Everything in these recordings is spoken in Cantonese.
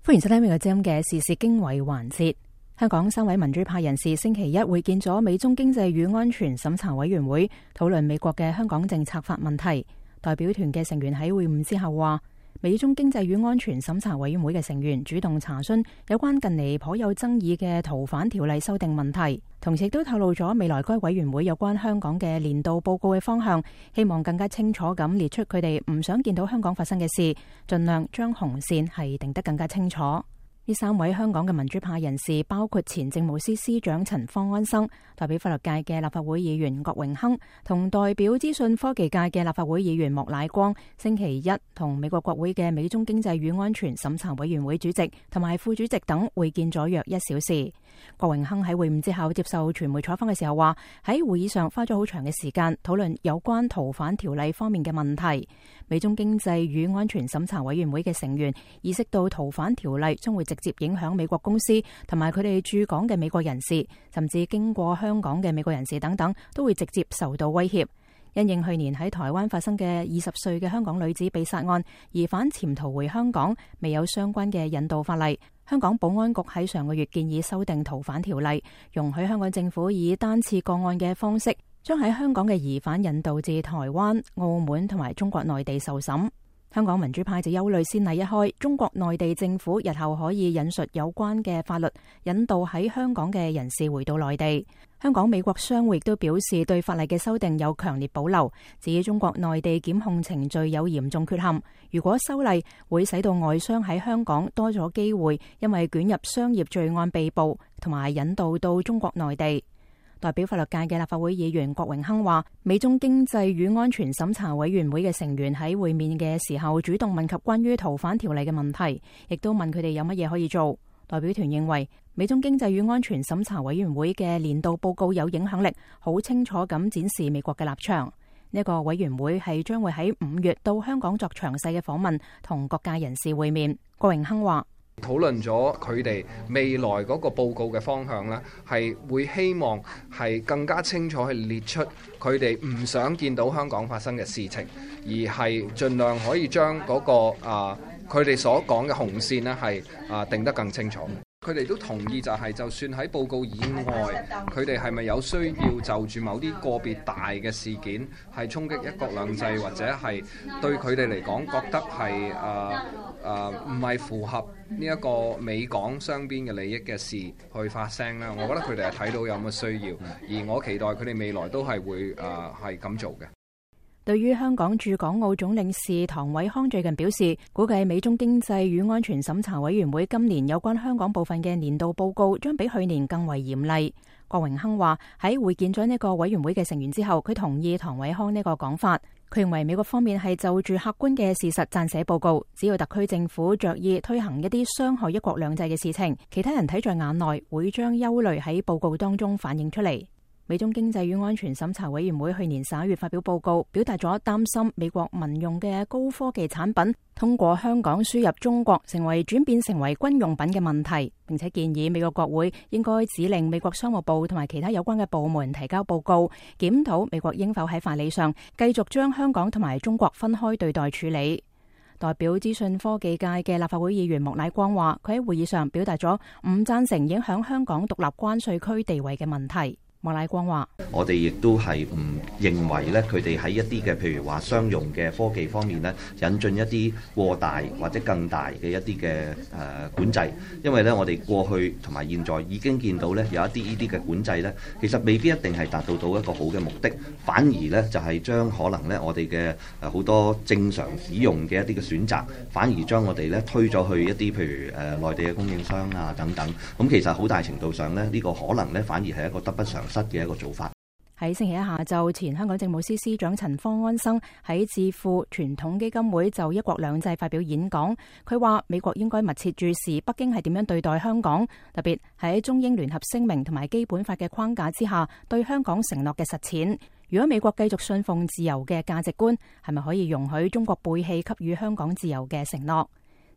歡迎收聽呢個節目嘅時事經緯環節。香港3位民主派人士星期一會見咗美中經濟與安全審查委員會，討論美國嘅香港政策法問題。代表團嘅成員喺會晤之後話，美中經濟與安全審查委員會嘅成員主動查詢有關近嚟頗有爭議嘅逃犯條例修訂問題，同時亦都透露咗未來該委員會有關香港嘅年度報告嘅方向，希望更加清楚咁列出佢哋唔想見到香港發生嘅事，盡量將紅線係定得更加清楚。呢3位香港嘅民主派人士包括前政務司司長陳方安生、代表法律界嘅立法會議員郭榮鏗同代表資訊科技界嘅立法會議員莫乃光，星期一同美國國會嘅美中經濟與安全審查委員會主席同埋副主席等會見咗約1小時。郭榮鏗喺會晤之後接受傳媒採訪嘅時候話，喺會議上花咗好長嘅時間討論有關逃犯條例方面嘅問題。美中經濟與安全審查委員會嘅成員意識到逃犯條例將會直接影響美國公司同埋佢哋駐港嘅美國人士，甚至經過香港嘅美國人士等等都會直接受到威脅。因應去年喺台灣發生嘅20歲嘅香港女子被殺案，疑犯潛逃回香港，未有相關嘅引渡法例。香港保安局喺上個月建議修訂逃犯條例，容許香港政府以單次個案嘅方式，將喺香港嘅疑犯引渡至台灣、澳門同埋中國內地受審。香港民主派就憂慮先例一開，中國內地政府日後可以引述有關嘅法律，引渡喺香港嘅人士回到內地。香港美國商會亦都表示對法例嘅修訂有強烈保留，指中國內地檢控程序有嚴重缺陷。如果修例會使到外商喺香港多咗機會，因為捲入商業罪案被捕同埋引渡到中國內地。代表法律界嘅立法會議員郭榮鏗話，美中經濟與安全審查委員會嘅成員喺會面嘅時候主動問及關於逃犯條例嘅問題，亦都問佢哋有乜嘢可以做。代表團認為美中經濟與安全審查委員會嘅年度報告有影響力，好清楚咁展示美國嘅立場。呢個委員會係將會喺5月到香港作詳細嘅訪問，同各界人士會面。郭榮鏗話， 討論咗佢哋未來嗰個報告嘅方向呢，係會希望係更加清楚去列出佢哋唔想見到香港發生嘅事情，而係盡量可以將嗰個佢哋所講嘅紅線呢係定得更清楚。佢哋都同意就算喺報告以外，佢哋係咪有需要就住某啲個別大嘅事件係衝擊一國兩制，或者係對佢哋嚟講覺得係唔係符合呢一個美港雙邊嘅利益嘅事去發聲呢？我覺得佢哋係睇到有乜需要，而我期待佢哋未來都係會係咁做嘅。 對於香港駐港澳總領事唐偉康最近表示，估計美中經濟與安全審查委員會今年有關香港部分嘅年度報告將比去年更為嚴厲。郭榮鏗話喺會見咗呢個委員會嘅成員之後，佢同意唐偉康呢個講法。佢認為美國方面係就住客觀嘅事實撰寫報告，只要特區政府着意推行一啲傷害一國兩制嘅事情，其他人睇在眼內，會將憂慮喺報告當中反映出嚟。美中經濟與安全審查委員會去年11月發表報告，表達咗擔心美國民用嘅高科技產品通過香港輸入中國，轉變成為軍用品嘅問題，並且建議美國國會應該指令美國商務部同埋其他有關嘅部門提交報告，檢討美國應否喺法理上繼續將香港同埋中國分開對待處理。代表資訊科技界嘅立法會議員莫乃光話，佢喺會議上表達咗唔贊成影響香港獨立關稅區地位嘅問題。莫乃光話： 我哋亦都係唔認為咧，佢哋喺一啲嘅譬如話商用嘅科技方面咧，引進一啲過大或者更大嘅一啲嘅管制，因為咧我哋過去同埋現在已經見到咧有一啲呢啲嘅管制咧，其實未必一定係達到一個好嘅目的，反而咧就係將可能咧我哋嘅好多正常使用嘅一啲嘅選擇，反而將我哋咧推咗去一啲譬如內地嘅供應商啊等等，咁其實好大程度上咧呢個可能咧反而係一個得不償失嘅一個做法。 喺星期一下晝，前香港政務司司長陳方安生喺智庫傳統基金會就一國兩制發表演講。佢話美國應該密切注視北京係點樣對待香港，特別喺中英聯合聲明同埋基本法嘅框架之下對香港承諾嘅實踐。如果美國繼續信奉自由嘅價值觀，係咪可以容許中國背棄給予香港自由嘅承諾？星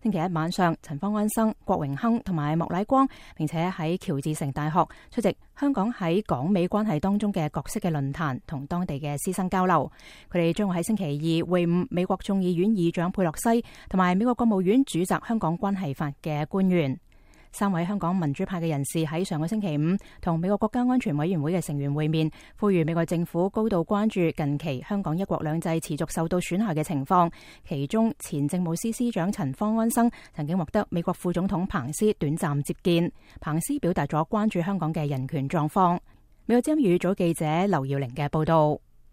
星期一晚上，陳方安生、郭榮鏗同埋莫乃光，並且喺喬治城大學出席香港喺港美關係當中嘅角色嘅論壇，同當地嘅師生交流。佢哋將會喺星期二會晤美國眾議院議長佩洛西同埋美國國務院主責香港關係法嘅官員。3位香港民主派嘅人士喺上個星期五同美國國家安全委員會嘅成員會面，呼籲美國政府高度關注近期香港一國兩制持續受到損害嘅情況。其中前政務司司長陳方安生曾經獲得美國副總統彭斯短暫接見，彭斯表達咗關注香港嘅人權狀況。美國之音粵語組記者劉耀玲嘅報道。